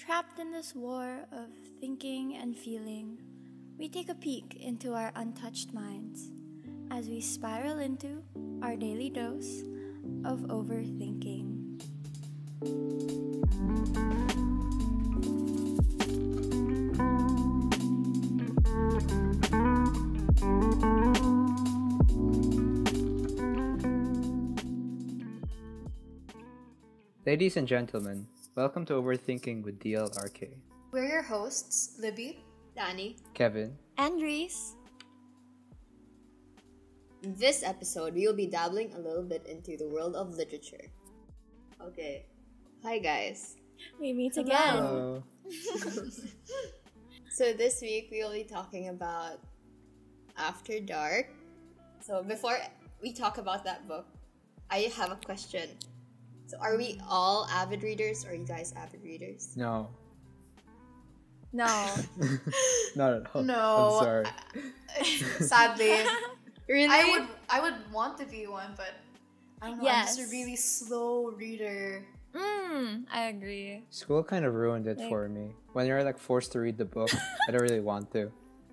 Trapped in this war of thinking and feeling, we take a peek into our untouched minds as we spiral into our daily dose of overthinking. Ladies and gentlemen, welcome to Overthinking with DLRK. We're your hosts, Libby, Danny. Kevin. And Reese. In this episode, we will be dabbling a little bit into the world of literature. Okay. Hi, guys. We meet Hello. again. Hello. So this week, we will be talking about After Dark. So before we talk about that book, I have a question. So are we all avid readers? Or are you guys avid readers? No. No. Not at all. No. I'm sorry. Sadly, Really? I would want to be one, but I don't know. Yes. I'm just a really slow reader. I agree. School kind of ruined it Like- for me. When you're forced to read the book, I don't really want to.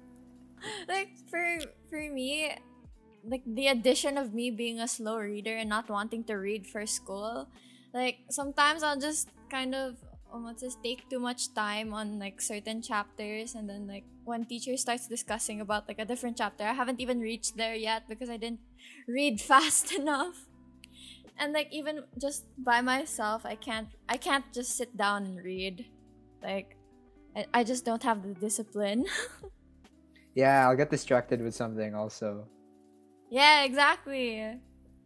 Like for me, like the addition of me being a slow reader and not wanting to read for school, like sometimes I'll just kind of just take too much time on like certain chapters, and then like when teacher starts discussing about like a different chapter, I haven't even reached there yet because I didn't read fast enough. And like even just by myself, I can't just sit down and read. Like I just don't have the discipline. Yeah, I'll get distracted with something also. Yeah, exactly.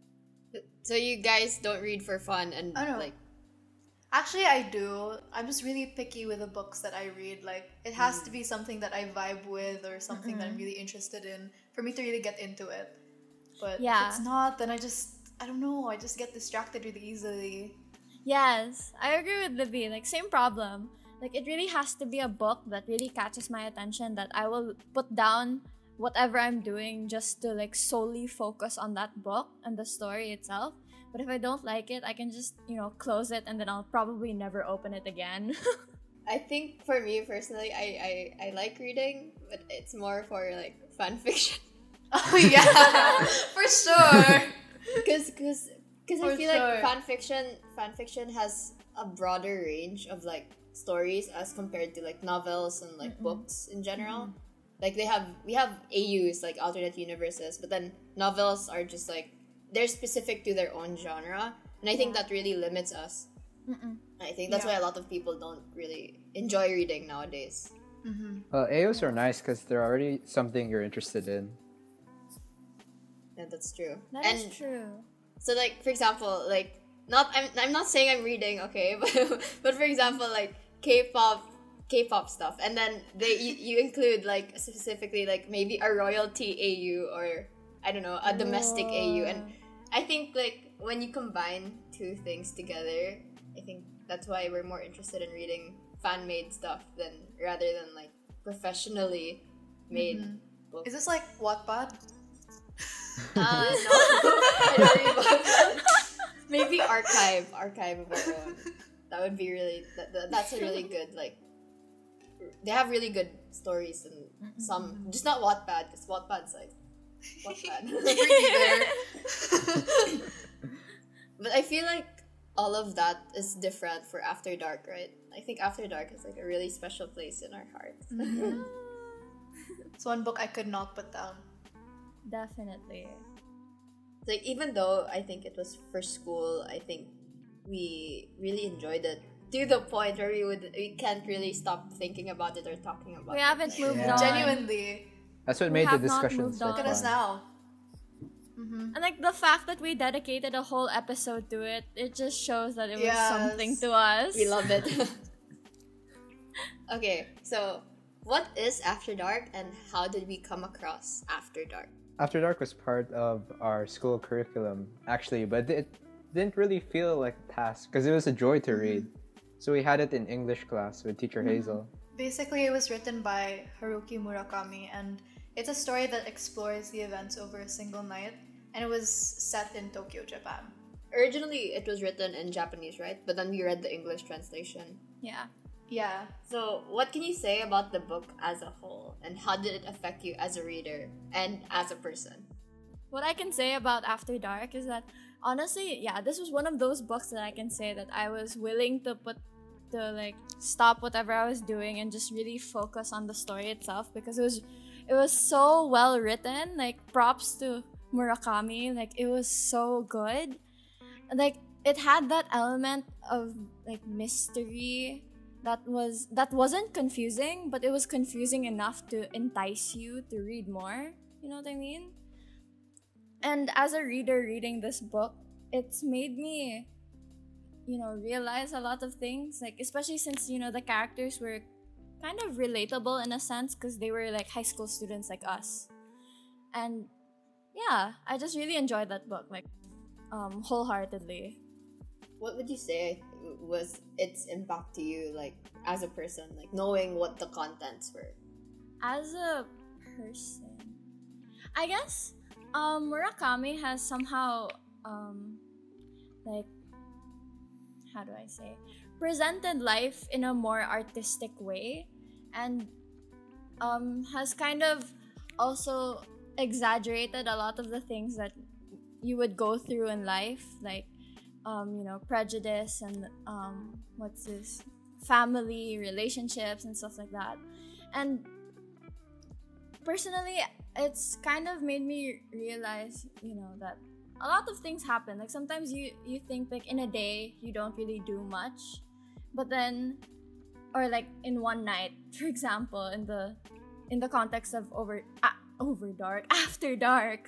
So you guys don't read for fun and I don't know. like... Actually, I do. I'm just really picky with the books that I read. Like, it has to be something that I vibe with or something that I'm really interested in for me to really get into it. But Yeah. if it's not, then I don't know. I just get distracted really easily. Yes, I agree with Libby. Like, same problem. Like, it really has to be a book that really catches my attention, that I will put down whatever I'm doing just to like solely focus on that book and the story itself. But if I don't like it, I can just, close it and then I'll probably never open it again. I think for me personally, I like reading, but it's more for like fan fiction. Oh, yeah. For sure. Because I For feel sure. like fan fiction has a broader range of like stories as compared to like novels and like books in general. Like we have AUs, like alternate universes, but then novels are just like they're specific to their own genre, and I think that really limits us. I think that's why a lot of people don't really enjoy reading nowadays. Well, AOs are nice because they're already something you're interested in. Yeah, that's true. That and is true. So like for example, like I'm not saying I'm reading, okay, but for example like K-pop stuff, and then you include like specifically like maybe a royalty AU or I don't know, a domestic AU, and I think like when you combine two things together, I think that's why we're more interested in reading fan-made stuff rather than like professionally made books. Is this like Wattpad? No, I don't read books. Maybe archive of our own. That would be really that's a really good like. They have really good stories and some just not Wattpad, because Wattpad's like Wattpad. But I feel like all of that is different for After Dark, right? I think After Dark is like a really special place in our hearts. It's one book I could not put down. Definitely. Like even though I think it was for school, I think we really enjoyed it to the point where we can't really stop thinking about it or talking about We it. haven't moved Yeah. on. Genuinely. That's what We made the have not discussion moved so on. Look at fun. us now. And like the fact that we dedicated a whole episode to it, it just shows that it was Yes. something to us. We love it. Okay, so what is After Dark and how did we come across After Dark? After Dark was part of our school curriculum, actually, but it didn't really feel like a task because it was a joy to read. So we had it in English class with Teacher Hazel. Basically, it was written by Haruki Murakami, and it's a story that explores the events over a single night, and it was set in Tokyo, Japan. Originally, it was written in Japanese, right? But then we read the English translation. Yeah. Yeah. So, what can you say about the book as a whole, and how did it affect you as a reader and as a person? What I can say about After Dark is that honestly, yeah, this was one of those books that I can say that I was willing to like stop whatever I was doing and just really focus on the story itself, because it was so well written. Like, props to Murakami, like it was so good. Like, it had that element of like mystery that wasn't confusing, but it was confusing enough to entice you to read more. You know what I mean? And as a reader reading this book, it's made me, realize a lot of things. Like, especially since, the characters were kind of relatable in a sense because they were like high school students like us. And yeah, I just really enjoyed that book, like, wholeheartedly. What would you say was its impact to you, like, as a person, like, knowing what the contents were? As a person, I guess Murakami has somehow like, how do I say, presented life in a more artistic way, and has kind of also exaggerated a lot of the things that you would go through in life, like prejudice and what's this, family relationships and stuff like that. And personally, it's kind of made me realize, that a lot of things happen. Like, sometimes you think like in a day you don't really do much, but then, or like in one night, for example, in the context of After Dark,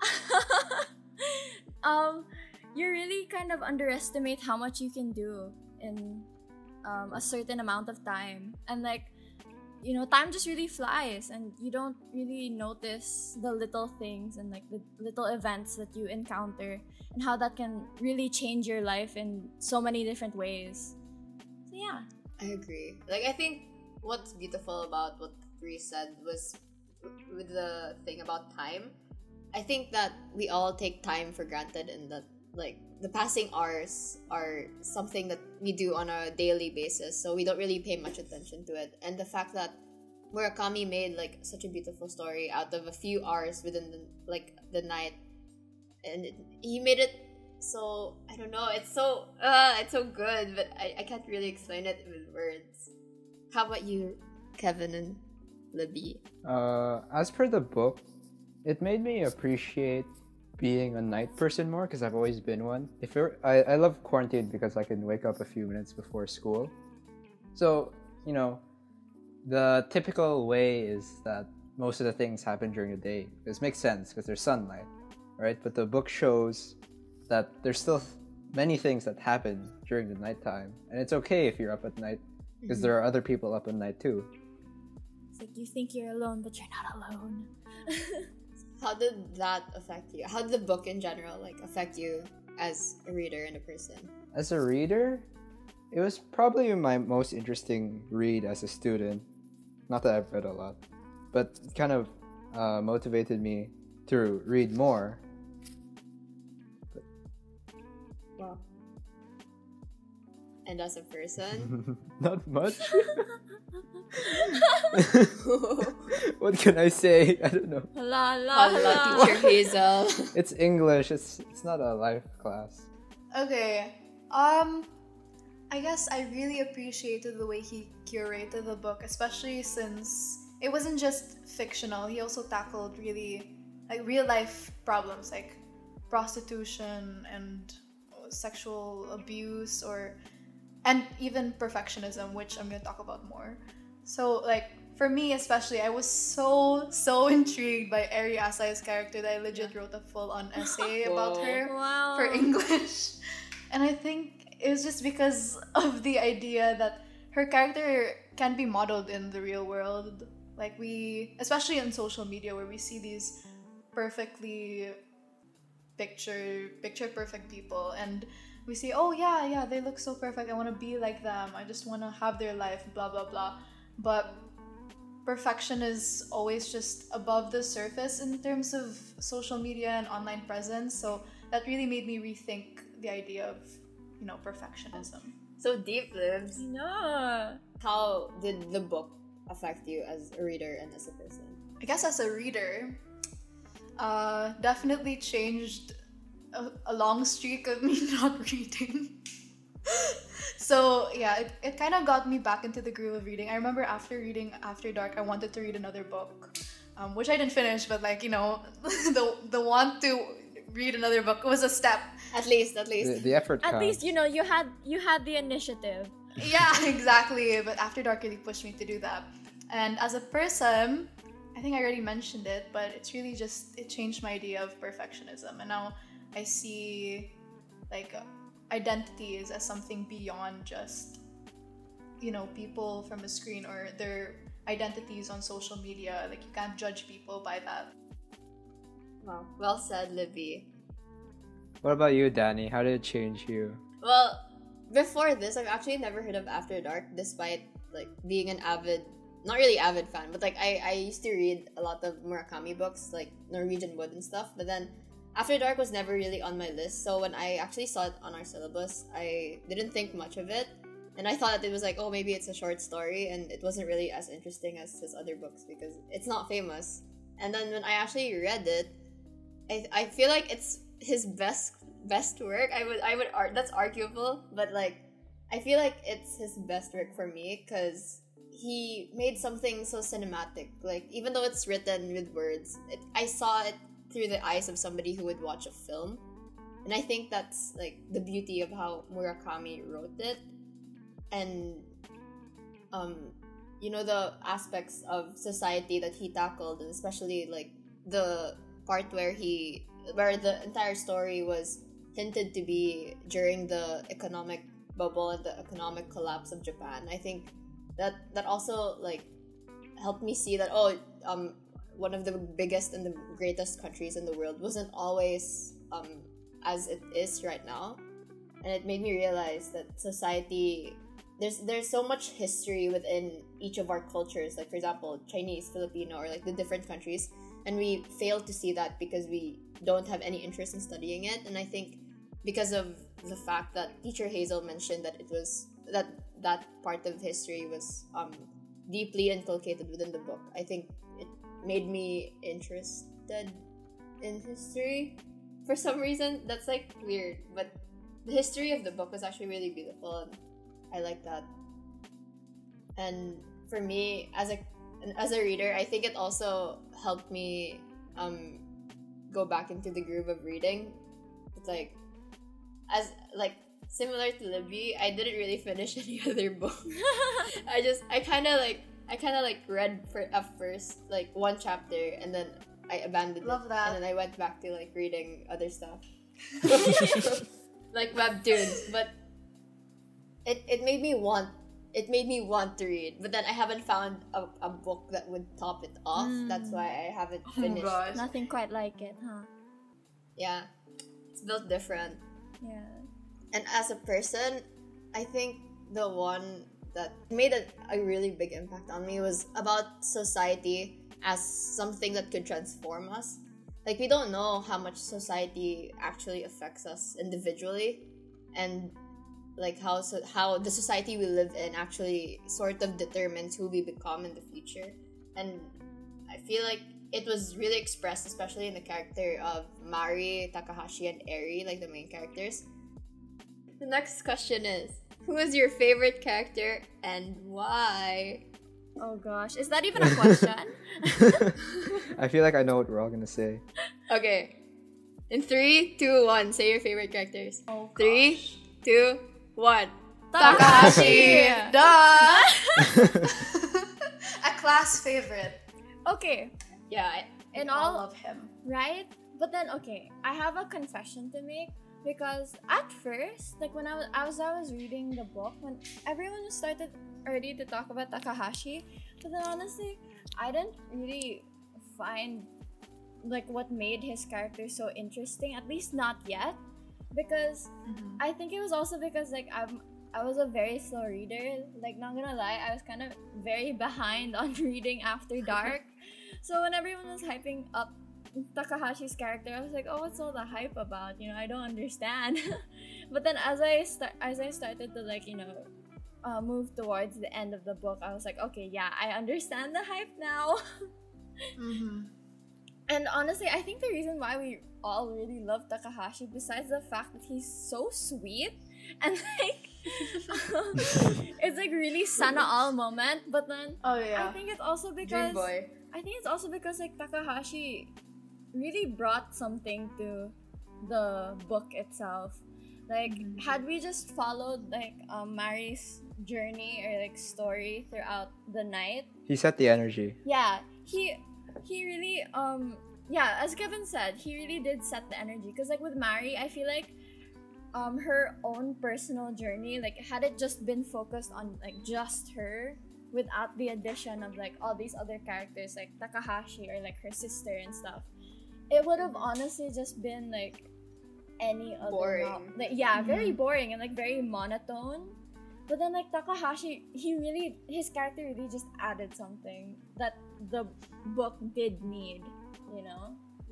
you really kind of underestimate how much you can do in a certain amount of time. And like, time just really flies, and you don't really notice the little things and like the little events that you encounter, and how that can really change your life in so many different ways. So yeah. I agree. Like, I think what's beautiful about what Reese said was with the thing about time. I think that we all take time for granted, and that, like, the passing hours are something that we do on a daily basis, so we don't really pay much attention to it. And the fact that Murakami made like such a beautiful story out of a few hours within the night, and he made it so, I don't know, it's so good, but I can't really explain it with words. How about you, Kevin and Libby? As per the book, it made me appreciate being a night person more, because I've always been one. I love quarantine because I can wake up a few minutes before school. So, the typical way is that most of the things happen during the day. This makes sense because there's sunlight, right? But the book shows that there's still many things that happen during the nighttime, and it's okay if you're up at night, because there are other people up at night too. It's like, you think you're alone, but you're not alone. How did that affect you? How did the book in general like affect you as a reader and a person? As a reader, it was probably my most interesting read as a student. Not that I've read a lot, but it kind of motivated me to read more. Wow. And as a person? Not much. What can I say? I don't know. La la Hello, la. Teacher Hazel. It's English. It's not a life class. Okay. I guess I really appreciated the way he curated the book, especially since it wasn't just fictional. He also tackled really like real life problems like prostitution and sexual abuse, and even perfectionism, which I'm going to talk about more. So like, for me especially, I was so intrigued by Eri Asai's character that I legit wrote a full-on essay about her Wow. for English. And I think it was just because of the idea that her character can be modeled in the real world. Like, especially on social media, where we see these perfectly picture perfect people, and we say, oh yeah, they look so perfect, I want to be like them, I just want to have their life, blah blah blah. But perfection is always just above the surface in terms of social media and online presence. So that really made me rethink the idea of, perfectionism. So deep, Libs. No. How did the book affect you as a reader and as a person? I guess as a reader, definitely changed a long streak of me not reading. So yeah, it kind of got me back into the groove of reading. I remember after reading After Dark, I wanted to read another book, which I didn't finish, but like, you know, the want to read another book was a step. At least. The effort At counts. least you had the initiative. Yeah, exactly. But After Dark really pushed me to do that. And as a person, I think I already mentioned it, but it's really just, it changed my idea of perfectionism. And now I see like identities as something beyond just, you know, people from a screen or their identities on social media. Like, you can't judge people by that. Wow. Well said, Libby. What about you, Danny? How did it change you? Well, before this, I've actually never heard of After Dark, despite like being an avid, not really avid fan, but like I used to read a lot of Murakami books, like Norwegian Wood and stuff. But then After Dark was never really on my list. So when I actually saw it on our syllabus, I didn't think much of it. And I thought that it was like, oh, maybe it's a short story, and it wasn't really as interesting as his other books because it's not famous. And then when I actually read it, I feel like it's his best work. I would that's arguable, but like I feel like it's his best work for me because he made something so cinematic. Like, even though it's written with words, I saw it through the eyes of somebody who would watch a film, and I think that's like the beauty of how Murakami wrote it. And you know, the aspects of society that he tackled, and especially like the part where the entire story was hinted to be during the economic bubble and the economic collapse of Japan. I think that also like helped me see that one of the biggest and the greatest countries in the world wasn't always as it is right now. And it made me realize that society, there's so much history within each of our cultures, like for example Chinese, Filipino, or like the different countries, and we fail to see that because we don't have any interest in studying it. And I think because of the fact that teacher Hazel mentioned that it was that part of history was deeply inculcated within the book, I think it made me interested in history for some reason. That's like weird, but the history of the book was actually really beautiful, and I like that. And for me, as a reader, I think it also helped me go back into the groove of reading. It's like, as like similar to Libby, I didn't really finish any other book. I kind of read at first like one chapter, and then I abandoned Love it. that. And then I went back to like reading other stuff. Like webtoons, but it made me want to read, but then I haven't found a book that would top it off. That's why I haven't finished. gosh. Nothing quite like it, huh? Yeah, it's built different. Yeah. And as a person, I think the one that made a really big impact on me was about society as something that could transform us. Like, we don't know how much society actually affects us individually, and like how the society we live in actually sort of determines who we become in the future. And I feel like it was really expressed, especially in the character of Mari, Takahashi, and Eri, like the main characters. The next question is, who is your favorite character and why? Oh gosh, is that even a question? I feel like I know what we're all gonna say. Okay. In 3, 2, 1, say your favorite characters. Oh, 3, 2, 1. Takahashi! Duh! A class favorite. Okay, Yeah, in I all love him. right? But then okay, I have a confession to make, because at first, like when I was reading the book, when everyone started already to talk about Takahashi, but then honestly, I didn't really find like what made his character so interesting, at least not yet, because I think it was also because like I was a very slow reader. Like, not gonna lie, I was kind of very behind on reading After Dark. So when everyone was hyping up Takahashi's character, I was like, oh, what's all the hype about? You know, I don't understand. But then as I started to like, you know, move towards the end of the book, I was like, okay, yeah, I understand the hype now. Mm-hmm. And honestly, I think the reason why we all really love Takahashi, besides the fact that he's so sweet and like it's like really Sana all moment, but then Oh yeah. I think it's also Dream because boy. like Takahashi really brought something to the book itself. Like had we just followed like Mari's journey or like story throughout the night, He set the energy. yeah, he really yeah, as Kevin said, he really did set the energy, because like with Mari, I feel like her own personal journey, like had it just been focused on like just her without the addition of like all these other characters like Takahashi or like her sister and stuff, it would have honestly just been like any other Boring. like yeah, very boring and like very monotone. But then like Takahashi, his character really just added something that the book did need, you know?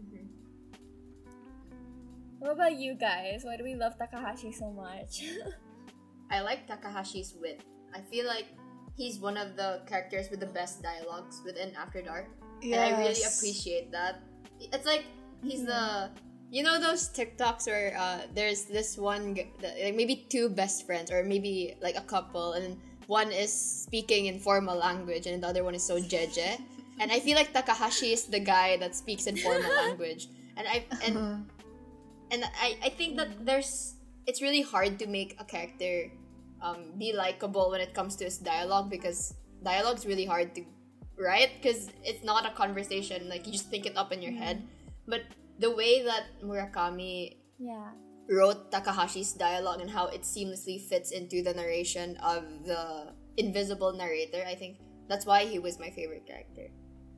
What about you guys? Why do we love Takahashi so much? I like Takahashi's wit. I feel like he's one of the characters with the best dialogues within After Dark. And I really appreciate that. It's like he's the, you know, those TikToks where there's this one like maybe two best friends or maybe like a couple, and one is speaking in formal language and the other one is so jeje. And I feel like Takahashi is the guy that speaks in formal language. And I think that it's really hard to make a character be likable when it comes to his dialogue, because dialogue's really hard to write, because it's not a conversation, like you just think it up in your head. But the way that Murakami yeah. wrote Takahashi's dialogue and how it seamlessly fits into the narration of the invisible narrator, I think that's why he was my favorite character.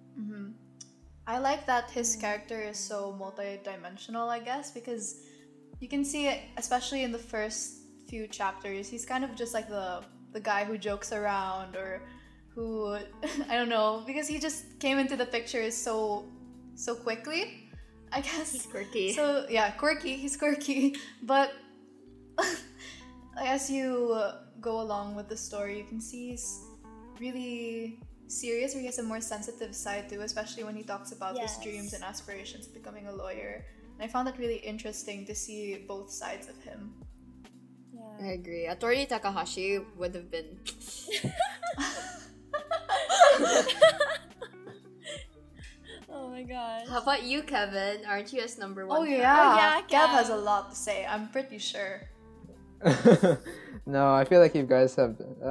I like that his character is so multi-dimensional, I guess, because you can see it, especially in the first few chapters, he's kind of just like the guy who jokes around, or who I don't know, because he just came into the picture so quickly, I guess. He's quirky. So yeah, he's quirky, but as you go along with the story, you can see he's really serious, or he has a more sensitive side too, especially when he talks about his dreams and aspirations of becoming a lawyer. And I found that really interesting to see both sides of him. Yeah. I agree. Atori Takahashi would have been... Oh my gosh. How about you, Kevin? Aren't you his number one Oh fan? yeah, yeah, Kev has Kev. a lot to say, I'm pretty sure. No, I feel like you guys have.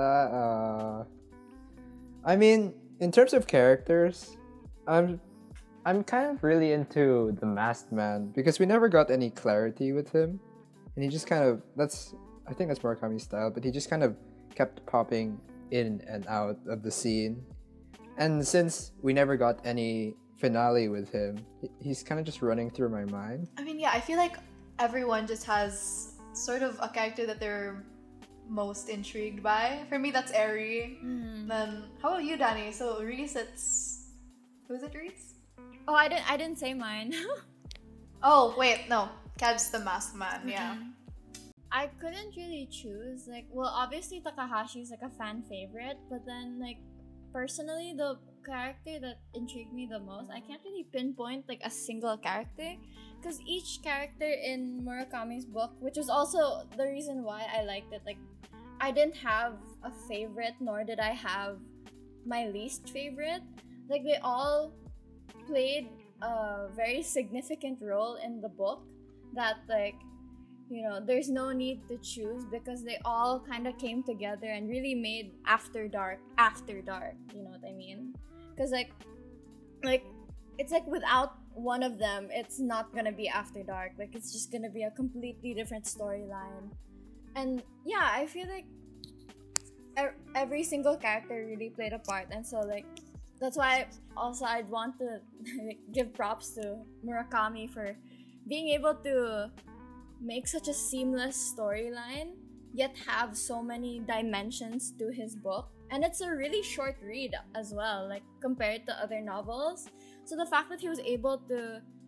I mean, in terms of characters, I'm kind of really into the Masked Man, because we never got any clarity with him, and he just kind of I think that's Murakami's style, but he just kind of kept popping in and out of the scene, and since we never got any finale with him, he's kind of just running through my mind. I mean, yeah, I feel like everyone just has sort of a character that they're most intrigued by. For me, that's Eri. Then, how about you, Danny? So Reese, who's it, Reese? Oh, I didn't say mine. Oh wait, no, Kev's the Masked Man. Yeah. I couldn't really choose. Like, well, obviously Takahashi is like a fan favorite, but then like personally, the character that intrigued me the most, I can't really pinpoint like a single character, because each character in Murakami's book, which is also the reason why I liked it, like I didn't have a favorite, nor did I have my least favorite. Like they all played a very significant role in the book, that like, you know, there's no need to choose, because they all kind of came together and really made After Dark, you know what I mean? Because like it's like without one of them, it's not gonna be After Dark. Like it's just gonna be a completely different storyline. And yeah, I feel like every single character really played a part, and so like that's why also I'd want to give props to Murakami for being able to make such a seamless storyline, yet have so many dimensions to his book. And it's a really short read as well, like compared to other novels. So the fact that he was able to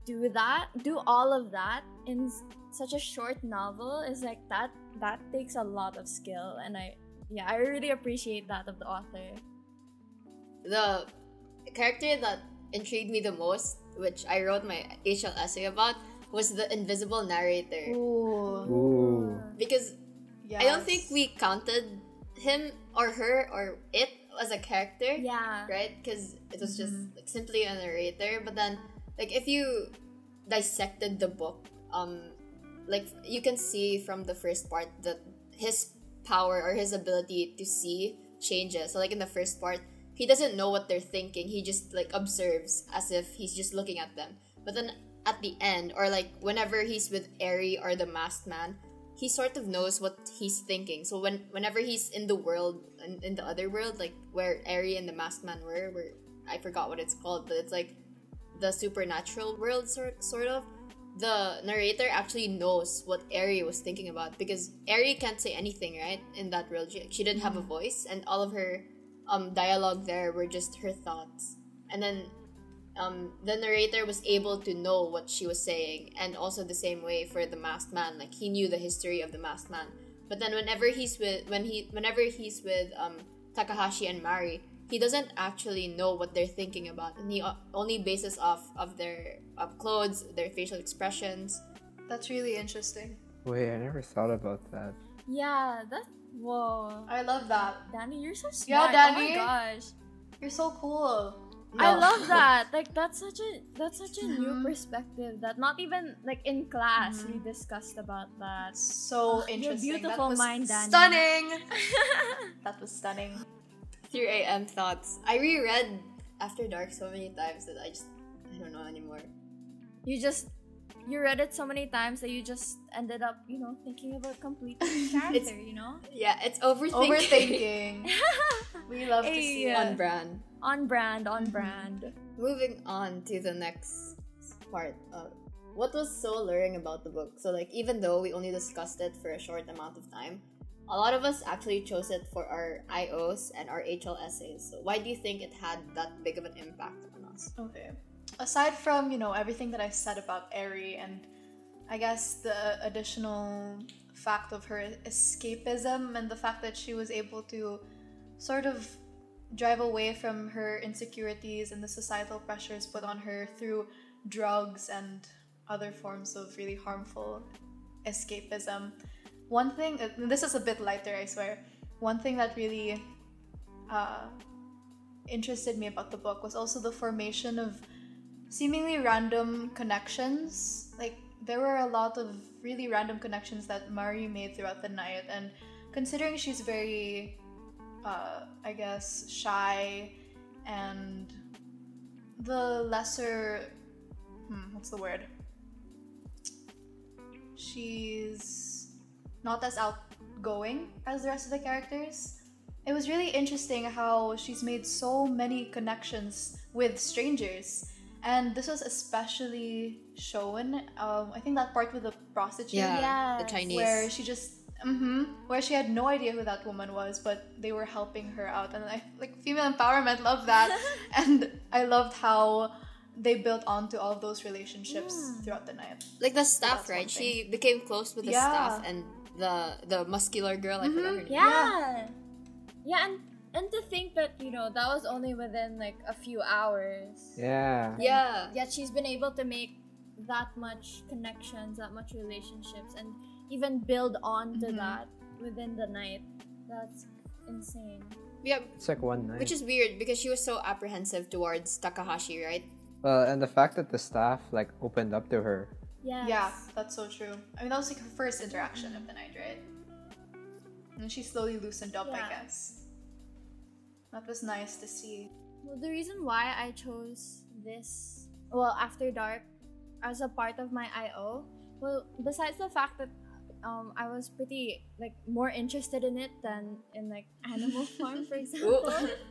do all of that in such a short novel is like that takes a lot of skill, and I really appreciate that of the author. The character that intrigued me the most, which I wrote my HL essay about, was the invisible narrator. Ooh. Ooh. Because Yes. I don't think we counted him or her or it as a character. Yeah. Right? Because it was just like, simply a narrator. But then, like, if you dissected the book, like, you can see from the first part that his power or his ability to see changes. So, like, in the first part, he doesn't know what they're thinking. He just, like, observes as if he's just looking at them. But then at the end, or like whenever he's with Eri or the masked man, he sort of knows what he's thinking. So whenever he's in the world, in the other world, like where Eri and the masked man were, where I forgot what it's called, but it's like the supernatural world sort of. The narrator actually knows what Eri was thinking about, because Eri can't say anything, right? In that world, she didn't have a voice, and all of her dialogue there were just her thoughts. And then the narrator was able to know what she was saying, and also the same way for the masked man. Like, he knew the history of the masked man. But then whenever he's with Takahashi and Mari, he doesn't actually know what they're thinking about, and he only bases off of their clothes, their facial expressions. That's really interesting. Wait, I never thought about that. Yeah, whoa. I love that. Danny, you're so smart. Yeah, Danny. Oh my gosh. You're so cool. I No. love that. Like, that's such a new perspective that not even like in class we discussed about that. So Your interesting. beautiful that was mind, Danny. stunning. That was stunning. 3 a.m. thoughts. I reread After Dark so many times that I don't know anymore. You read it so many times that you just ended up, thinking about completely the character, Yeah, it's overthinking. Overthinking. We love to see Hey, it. On brand. On brand, on brand. Moving on to the next part. What was so alluring about the book? So, like, even though we only discussed it for a short amount of time, a lot of us actually chose it for our IOs and our HL essays. So why do you think it had that big of an impact on us? Okay. Aside from, everything that I said about Eri, and I guess the additional fact of her escapism and the fact that she was able to sort of drive away from her insecurities and the societal pressures put on her through drugs and other forms of really harmful escapism. One thing, this is a bit lighter, I swear. One thing that really interested me about the book was also the formation of seemingly random connections. Like, there were a lot of really random connections that Mari made throughout the night, and considering she's very I guess shy and the lesser what's the word, she's not as outgoing as the rest of the characters. It was really interesting how she's made so many connections with strangers. And this was especially shown, I think that part with the prostitute, Yeah, the Yes. Chinese. where she just, where she had no idea who that woman was, but they were helping her out. And I, like, female empowerment, love that. And I loved how they built onto all of those relationships throughout the night. Like the staff, That's right? one thing. She became close with the Yeah. staff and the muscular girl. I forgot her name. Yeah, and to think that, that was only within like a few hours. Yeah. Yeah. Yet she's been able to make that much connections, that much relationships, and even build on to that within the night. That's insane. Yeah. It's like one night. Which is weird because she was so apprehensive towards Takahashi, right? And the fact that the staff like opened up to her. Yes. Yeah, that's so true. I mean, that was like her first interaction of the night, right? And she slowly loosened up, I Yeah. guess. That was nice to see. Well, the reason why I chose this, After Dark, as a part of my IO, besides the fact that I was pretty like more interested in it than in like Animal Farm, for example.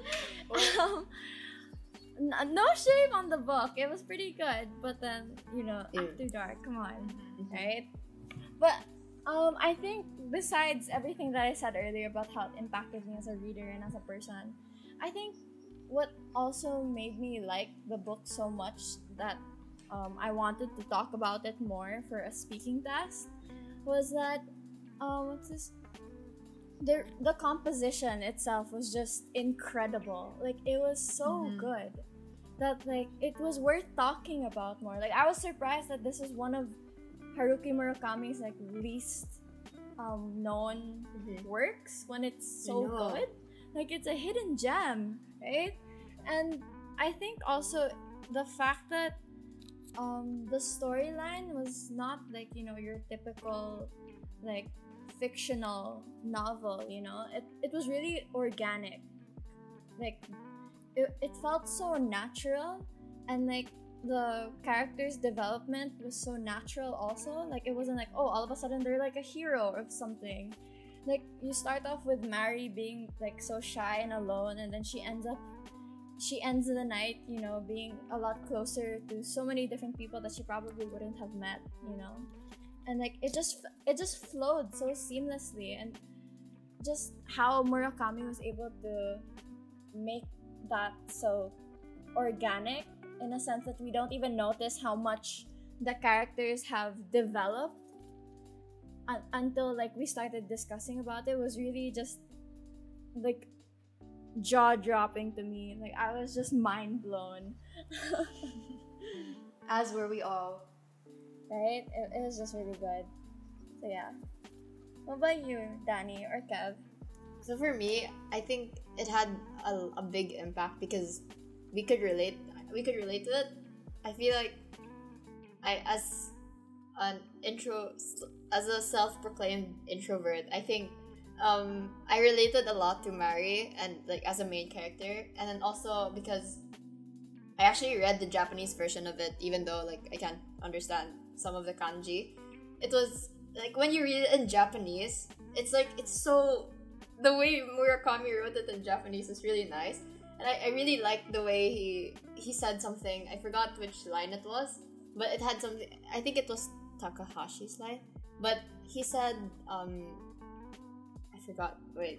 No shame on the book. It was pretty good, but then After Dark, come on, right? But I think besides everything that I said earlier about how it impacted me as a reader and as a person, I think what also made me like the book so much that I wanted to talk about it more for a speaking test was that what's this? The composition itself was just incredible. Like it was so good that like it was worth talking about more. Like I was surprised that this is one of Haruki Murakami's like least known works when it's so good. Like it's a hidden gem, right? And I think also the fact that the storyline was not like, you know, your typical like fictional novel, you know, it was really organic. Like it felt so natural, and like the character's development was so natural also. Like it wasn't like, oh, all of a sudden they're like a hero or something. Like you start off with Mary being like so shy and alone, and then she ends the night, you know, being a lot closer to so many different people that she probably wouldn't have met, you know. And like it just flowed so seamlessly, and just how Murakami was able to make that so organic, in a sense that we don't even notice how much the characters have developed until like we started discussing about it, was really just like jaw-dropping to me. Like I was just mind blown. As were we all. Right? It was just really good. So yeah. What about you, Danny or Kev? So for me, I think it had a big impact because we could relate to it. I feel like as a self-proclaimed introvert, I think I related a lot to Mari, and like as a main character, and then also because I actually read the Japanese version of it, even though like I can't understand some of the kanji. It was like when you read it in Japanese, it's like it's so, the way Murakami wrote it in Japanese is really nice, and I really liked the way he said something. I forgot which line it was, but it had something. I think it was Takahashi's line, but he said I forgot. Wait.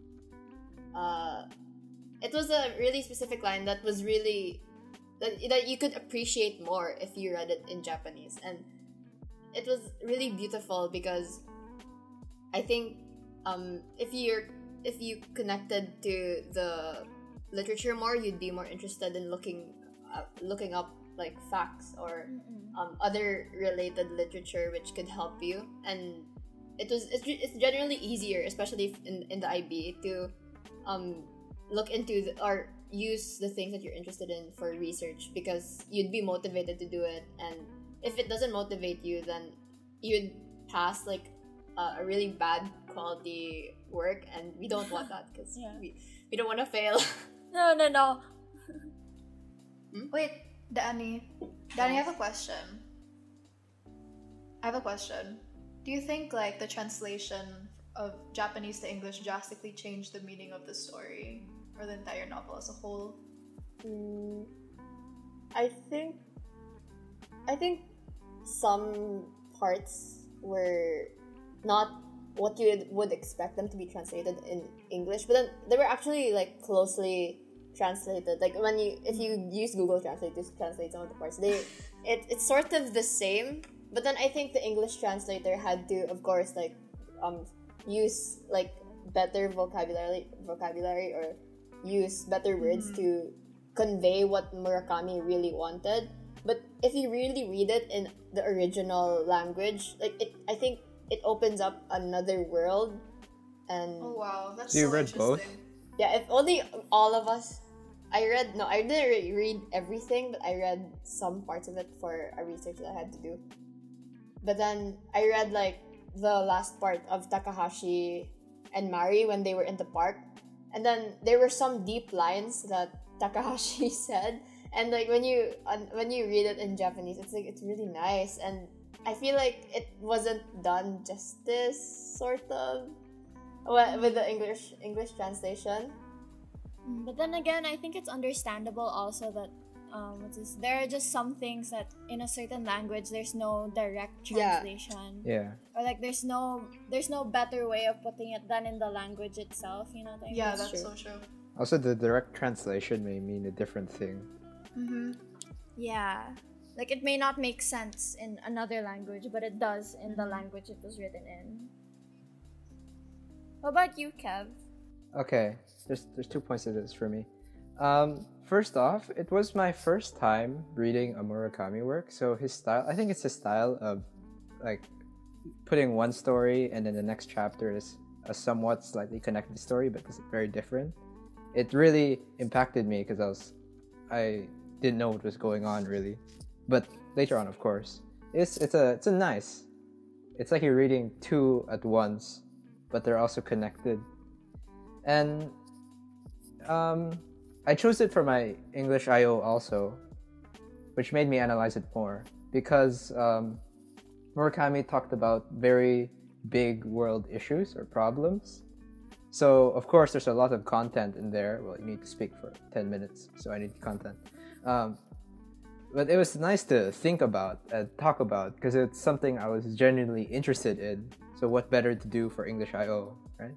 It was a really specific line that was really that you could appreciate more if you read it in Japanese, and it was really beautiful because I think if you connected to the literature more, you'd be more interested in looking up like facts or other related literature which could help you, and it's generally easier, especially in the IB, to look into or use the things that you're interested in for research, because you'd be motivated to do it, and if it doesn't motivate you, then you'd pass like a really bad quality work, and we don't want that because we don't want to fail. No. Wait, Danny, I have a question. Do you think like the translation of Japanese to English drastically changed the meaning of the story or the entire novel as a whole? I think some parts were not what you would expect them to be translated in English, but then they were actually like closely translated. Like if you use Google Translate to translate some of the parts, it's sort of the same. But then I think the English translator had to, of course, like use like better vocabulary or use better words to convey what Murakami really wanted. But if you really read it in the original language, like I think it opens up another world. And oh wow, that's so you so read both? Yeah, if only all of us. I didn't read everything, but I read some parts of it for a research that I had to do. But then I read like the last part of Takahashi and Mari when they were in the park, and then there were some deep lines that Takahashi said, and like when you read it in Japanese, it's really nice, and I feel like it wasn't done justice sort of with the English translation. But then again, I think it's understandable also that there are just some things that in a certain language there's no direct translation. Yeah. Or like there's no better way of putting it than in the language itself, you know what I mean? Yeah, that's so true. Also, the direct translation may mean a different thing. Yeah. Like, it may not make sense in another language, but it does in the language it was written in. What about you, Kev? Okay, there's 2 points to this for me. First off, it was my first time reading a Murakami work, so his style, I think it's his style of like putting one story and then the next chapter is a somewhat slightly connected story, but it's very different. It really impacted me because I didn't know what was going on really, but later on, of course, it's nice. It's like you're reading two at once, but they're also connected. And I chose it for my English IO also, which made me analyze it more because Murakami talked about very big world issues or problems. So, of course, there's a lot of content in there. Well, you need to speak for 10 minutes, so I need content. But it was nice to think about and talk about because it's something I was genuinely interested in. So what better to do for English IO, right?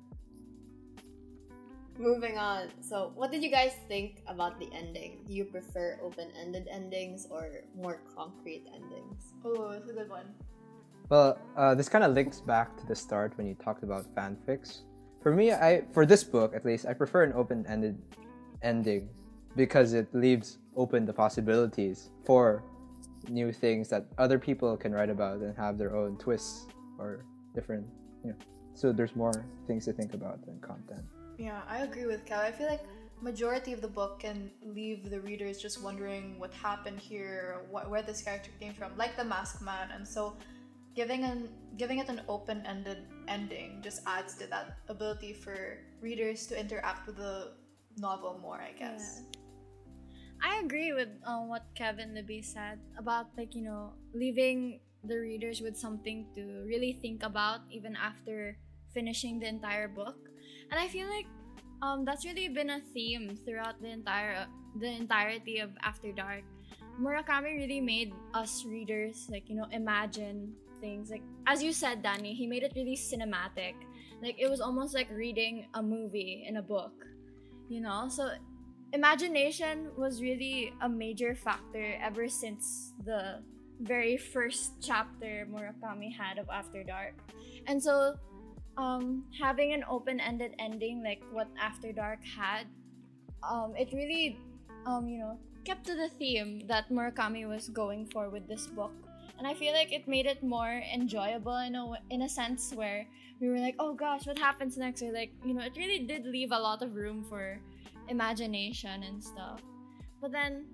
Moving on. So, what did you guys think about the ending? Do you prefer open-ended endings or more concrete endings? Oh, it's a good one. Well, this kind of links back to the start when you talked about fanfics. For me, for this book at least, I prefer an open-ended ending because it leaves open the possibilities for new things that other people can write about and have their own twists or different, so there's more things to think about than content. Yeah, I agree with Cal. I feel like majority of the book can leave the readers just wondering what happened here, where this character came from, like the Masked Man, and so giving it an open-ended ending just adds to that ability for readers to interact with the novel more, I guess. Yeah. I agree with what Kevin Libby said about leaving the readers with something to really think about even after finishing the entire book. And I feel like that's really been a theme throughout the entirety of After Dark. Murakami really made us readers imagine things. Like, as you said, Danny, he made it really cinematic. Like, it was almost like reading a movie in a book, So imagination was really a major factor ever since the very first chapter Murakami had of After Dark. And so having an open-ended ending like what After Dark had, it really kept to the theme that Murakami was going for with this book. And I feel like it made it more enjoyable in a sense where we were like, oh gosh, what happens next? Or it really did leave a lot of room for imagination and stuff. But then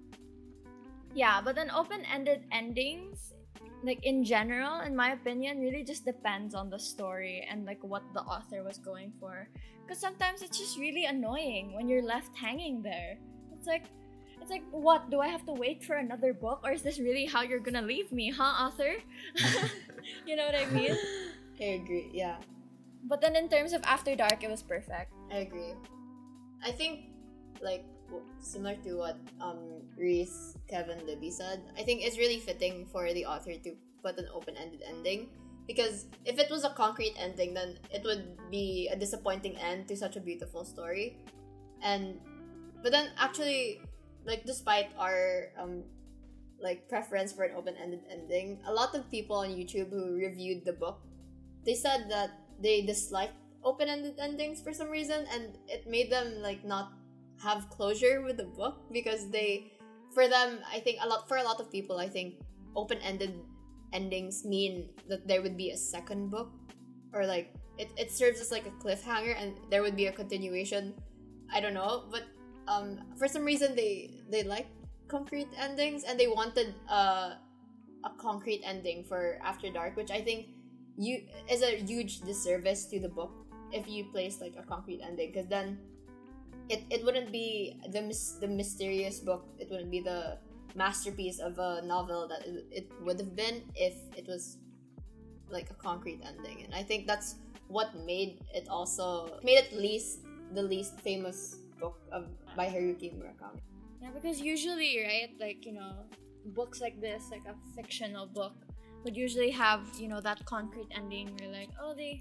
open-ended endings, like in general, in my opinion, really just depends on the story and like what the author was going for. Because sometimes it's just really annoying when you're left hanging there. It's like, what? Do I have to wait for another book? Or is this really how you're gonna leave me, huh, author? You know what I mean? I agree, yeah. But then in terms of After Dark, it was perfect. I agree. I think, similar to what Reese, Kevin, Libby said, I think it's really fitting for the author to put an open-ended ending. Because if it was a concrete ending, then it would be a disappointing end to such a beautiful story. But then actually, despite our preference for an open-ended ending, a lot of people on YouTube who reviewed the book, they said that they disliked open-ended endings for some reason, and it made them not have closure with the book because for them, I think for a lot of people, I think open-ended endings mean that there would be a second book, or it serves as a cliffhanger and there would be a continuation. I don't know, but for some reason they like concrete endings and they wanted a concrete ending for After Dark, which I think is a huge disservice to the book if you place a concrete ending, because then it wouldn't be the mysterious book. It wouldn't be the masterpiece of a novel that it would have been if it was a concrete ending. And I think that's what made it the least famous book by Haruki Murakami. Yeah, because usually, right, books like this, like a fictional book, would usually have, that concrete ending where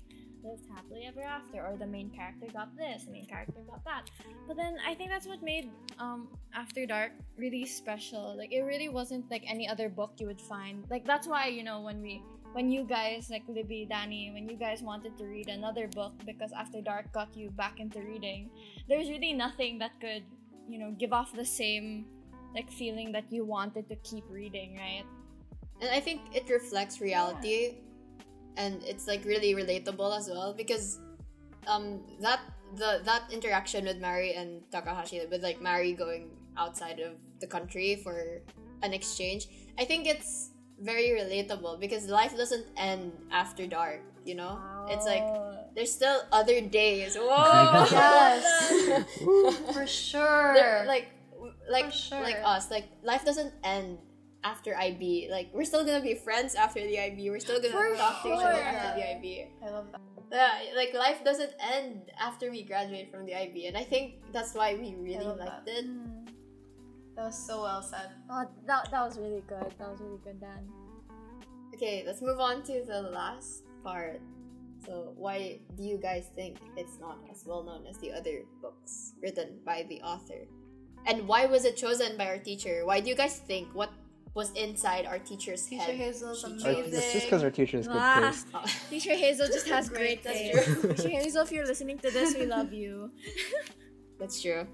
lived happily ever after, or the main character got this, the main character got that. But then I think that's what made After Dark really special. Like, it really wasn't like any other book you would find. Like, that's why, you know, when you guys, like Libby, Danny, when you guys wanted to read another book because After Dark got you back into reading, there's really nothing that could, you know, give off the same like feeling that you wanted to keep reading, right? And I think it reflects reality, and it's like really relatable as well, because that interaction with Mari and Takahashi, with like Mari going outside of the country for an exchange, I think it's very relatable because life doesn't end after dark, you know? It's like there's still other days. Whoa! Yes. For sure. Like For sure. like us, like life doesn't end after IB. Like, we're still gonna be friends after the IB. We're still gonna For talk to each other sure. after the IB. I love that. Yeah, like life doesn't end after we graduate from the IB, and I think that's why we I really love liked that. it. That was so well said. Oh, that was really good. That was really good, Dan. Okay, let's move on to the last part. So, why do you guys think it's not as well known as the other books written by the author? And why was it chosen by our teacher? Why do you guys think? What was inside our teacher's Teacher head? Hazel's Teacher- amazing. It's just because our teacher has good Ah. taste. Teacher Hazel just has great That's taste. true. Teacher Hazel, if you're listening to this, we love you. That's true.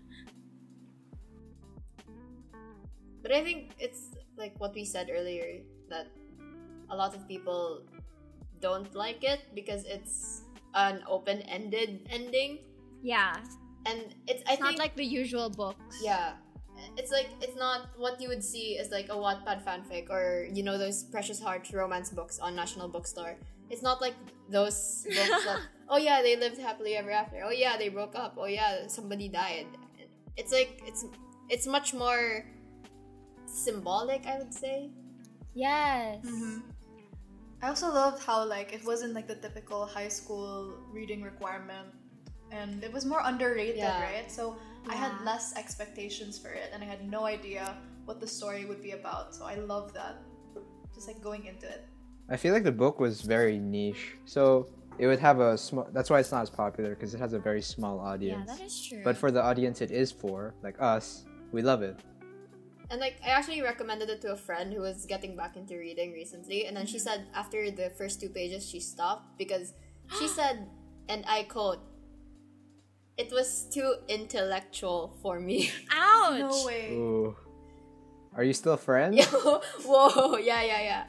But I think it's like what we said earlier, that a lot of people don't like it because it's an open-ended ending, Yeah, and I it's think not like the usual books. yeah, it's not what you would see as like a Wattpad fanfic, or you know, those Precious Hearts romance books on National Bookstore. It's not like those books that, oh yeah, they lived happily ever after, oh yeah, they broke up, oh yeah, somebody died. It's like it's much more symbolic, I would say. Yes. I also loved how like it wasn't like the typical high school reading requirement, and it was more underrated, Yeah. right? So I had Yeah. less expectations for it, and I had no idea what the story would be about. So I love that, just like going into it. I feel like the book was very niche, so it would have a small. That's why it's not as popular, because it has a very small Yeah, audience. that is true. But for the audience it is for, like us, we love it. And like, I actually recommended it to a friend who was getting back into reading recently, and then she said after the first 2 pages she stopped because she said, and I quote, "It was too intellectual for me." ouch. No way. Ooh. Are you still friends? Whoa, yeah.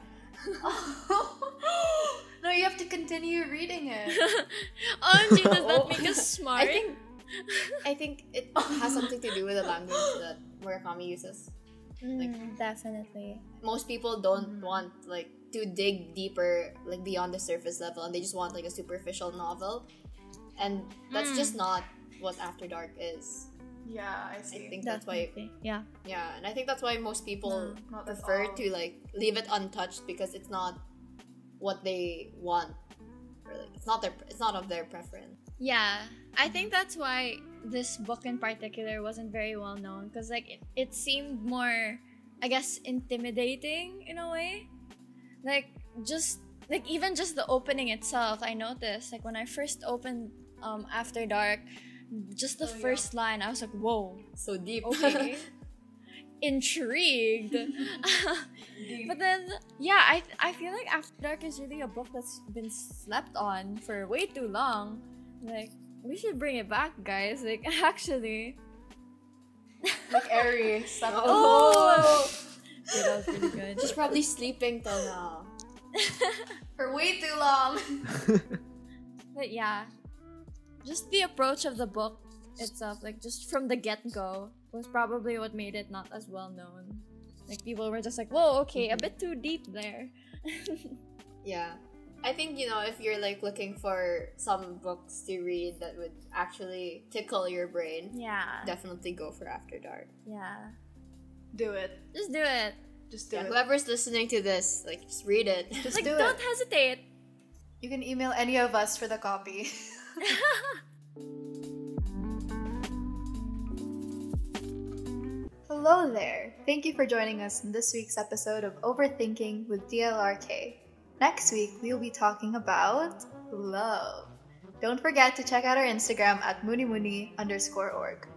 No, you have to continue reading it. OMG, does that make us smart? I think it has something to do with the language that Murakami uses. Definitely. Most people don't want like to dig deeper, like beyond the surface level, and they just want like a superficial novel, and that's just not what After Dark is. Yeah, I I see. think that's why, Definitely. Yeah. yeah, and I think that's why most people not at prefer all. to like leave it untouched, because it's not what they want, or like it's not of their preference. Yeah, I think that's why this book in particular wasn't very well known, because like it seemed more, I guess, intimidating in a way. Like just like even just the opening itself, I noticed like when I first opened After Dark, just the first line, I was like, whoa, So deep. okay. Intrigued. But then yeah, I feel like After Dark is really a book that's been slept on for way too long. Like, we should bring it back, guys. Like, actually. Like Eri. Oh! Yeah, that was really good. She's probably sleeping till now. For way too long. But yeah, just the approach of the book itself, like just from the get-go, was probably what made it not as well known. Like, people were just like, whoa, okay, a bit too deep there. Yeah. I think, you know, if you're like looking for some books to read that would actually tickle your brain, Yeah. definitely go for After Dark. Yeah. Do it. Just do it. Just do Yeah, it. whoever's listening to this, like, just read it. Just Like, do don't it. hesitate. You can email any of us for the copy. Hello there! Thank you for joining us in this week's episode of Overthinking with DLRK. Next week, we will be talking about love. Don't forget to check out our Instagram at moonymuni_org.